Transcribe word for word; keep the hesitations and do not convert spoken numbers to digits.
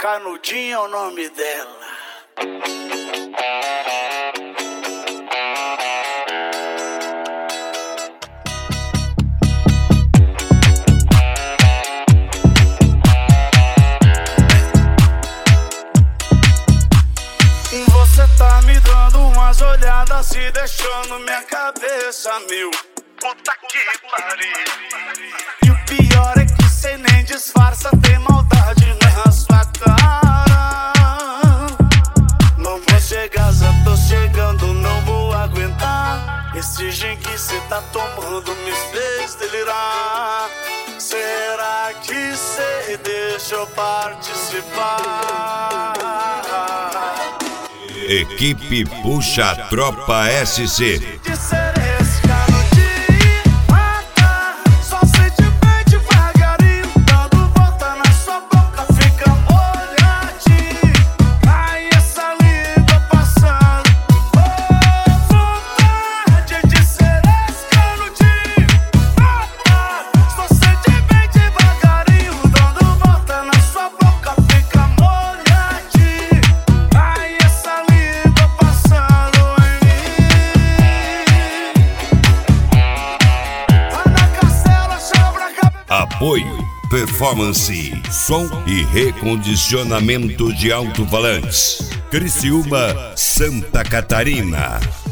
Canudinho é o nome dela. Você tá me dando umas olhadas e deixando minha cabeça mil. Puta que pariu. E o pior é que cê nem disfarça, tem maldade na sua cara. Não vou chegar, já tô chegando, não vou aguentar. Esse gin que cê tá tomando me fez delirar. Será que cê deixa eu participar? Equipe Puxa Tropa S C. Apoio, performance, som e recondicionamento de alto-falantes. Criciúma, Santa Catarina.